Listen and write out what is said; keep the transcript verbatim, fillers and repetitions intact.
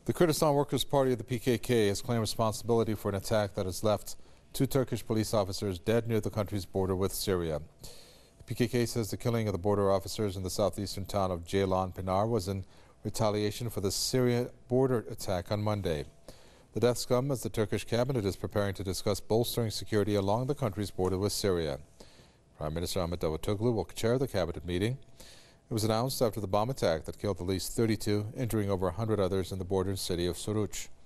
The Kurdistan Workers' Party of the P K K has claimed responsibility for an attack that has left two Turkish police officers dead near the country's border with Syria. The P K K says the killing of the border officers in the southeastern town of Ceylan Pınar was in retaliation for the Syria border attack on Monday. The deaths come as the Turkish cabinet is preparing to discuss bolstering security along the country's border with Syria. Prime Minister Ahmet Davutoglu will chair the cabinet meeting. It was announced after the bomb attack that killed at least thirty-two, injuring over one hundred others in the border city of Suruç.